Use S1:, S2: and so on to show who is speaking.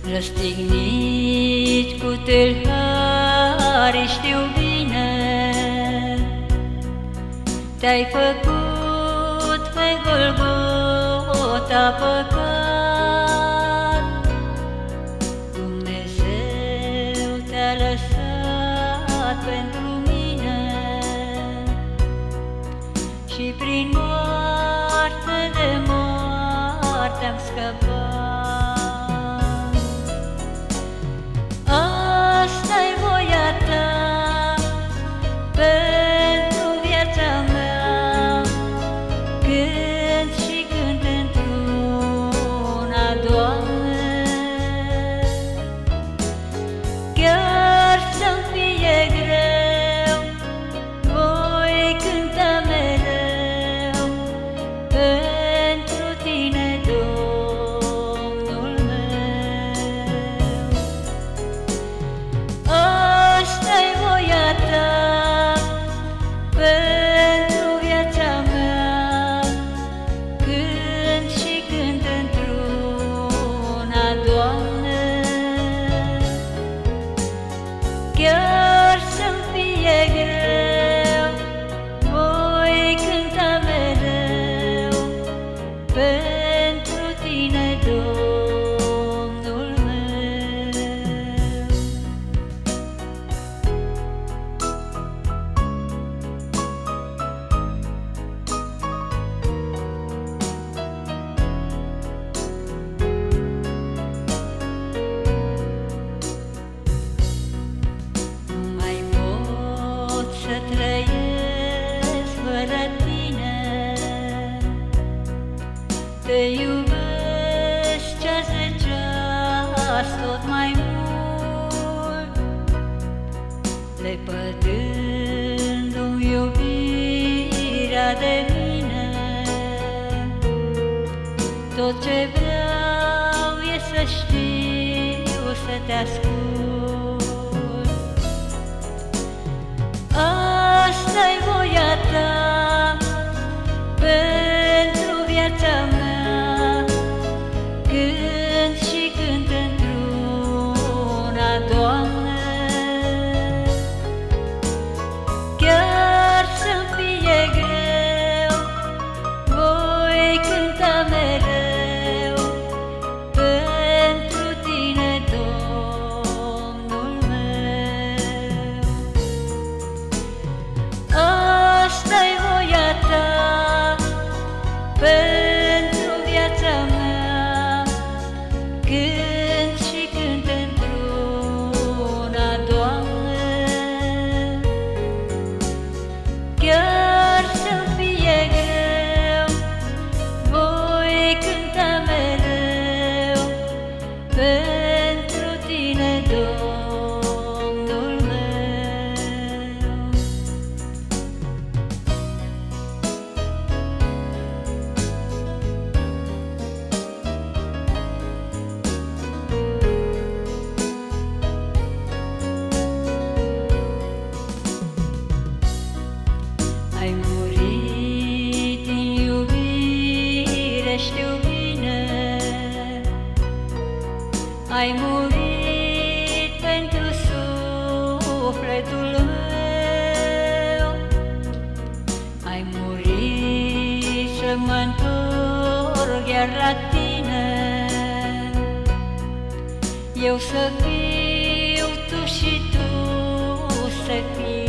S1: Răstignit cu tâlhari, știu bine, te-ai făcut pe Golgota păcat. Dumnezeu te-a lăsat pentru mine și prin moarte de moarte am scăpat. Asta-i voia ta pentru viața mea, cânt și cânt într-una, Doamne. Chiar să-mi fie greu, voi cânta mereu pentru Tine, Domnul meu. Asta-i voia ta pentru viața mea, cânt și cânt într-una, Doamne. Chiar să-mi fie greu, voi cânta mereu pentru Tine, Domnul meu. Nu mai pot să trăiesc fără Tine, te iubesc ceas de ceas tot mai mult, lepădându-mi iubirea de mine. Tot ce vreau e să știu să te ascult. Asta-i voia ta pentru viața mea, cânt și cânt într-una, Doamne. Chiar să-mi fie greu, voi cânta mereu pentru Tine, Domnul meu. Asta-i voia ta pentru viața mea, cânt și cânt într-una, Doamne. Chiar să-mi fie greu, voi cânta mereu pentru Tine, Domnul meu. Ai murit în iubire, știu bine, ai murit pentru sufletul meu, ai murit să mă întorc iar la Tine, eu să fiu Tu și Tu să fii.